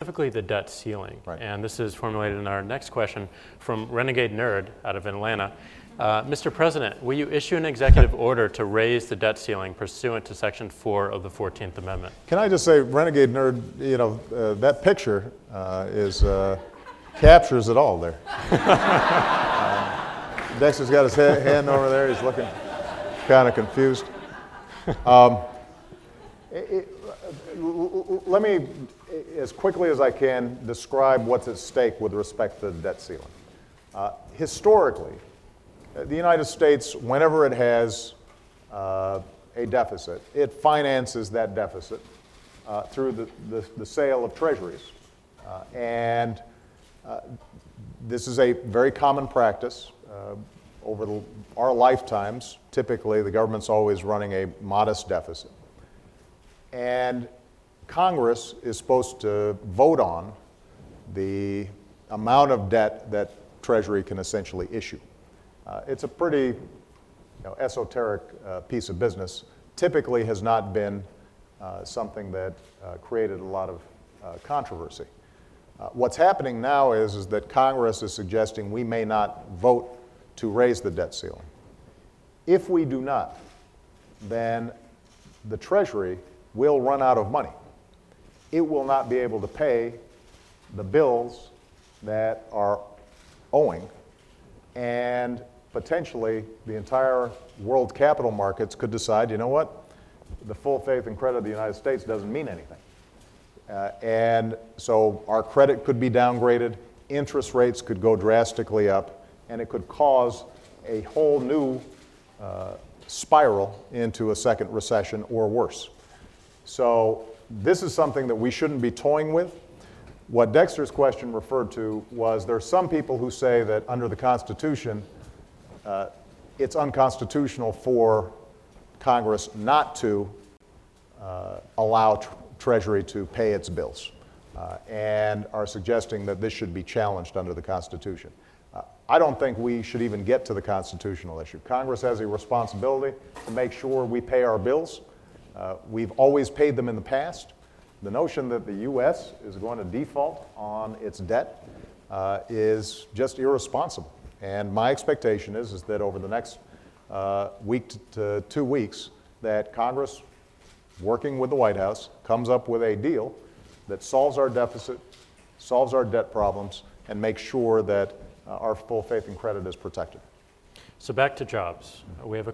specifically the debt ceiling. Right. And this is formulated in our next question from Renegade Nerd out of Atlanta. Mr. President, will you issue an executive order to raise the debt ceiling pursuant to Section 4 of the 14th Amendment? Can I just say, Renegade Nerd, that picture captures it all there. Dexter's got his hand over there. He's looking kind of confused. Let me, as quickly as I can, describe what's at stake with respect to the debt ceiling. Historically, the United States, whenever it has a deficit, it finances that deficit through the sale of treasuries. This is a very common practice. Over our lifetimes, typically the government's always running a modest deficit. And Congress is supposed to vote on the amount of debt that Treasury can essentially issue. It's a pretty esoteric piece of business. Typically has not been something that created a lot of controversy. What's happening now is that Congress is suggesting we may not vote to raise the debt ceiling. If we do not, then the Treasury will run out of money. It will not be able to pay the bills that are owing, and potentially the entire world capital markets could decide, you know what, the full faith and credit of the United States doesn't mean anything. And so our credit could be downgraded, interest rates could go drastically up, and it could cause a whole new spiral into a second recession or worse. So this is something that we shouldn't be toying with. What Dexter's question referred to was there are some people who say that under the Constitution, it's unconstitutional for Congress not to allow Treasury to pay its bills, and are suggesting that this should be challenged under the Constitution. I don't think we should even get to the constitutional issue. Congress has a responsibility to make sure we pay our bills. We've always paid them in the past. The notion that the U.S. is going to default on its debt is just irresponsible. And my expectation is that over the next week to 2 weeks, that Congress, working with the White House, comes up with a deal that solves our deficit, solves our debt problems, and makes sure that our full faith and credit is protected. So back to jobs. We have a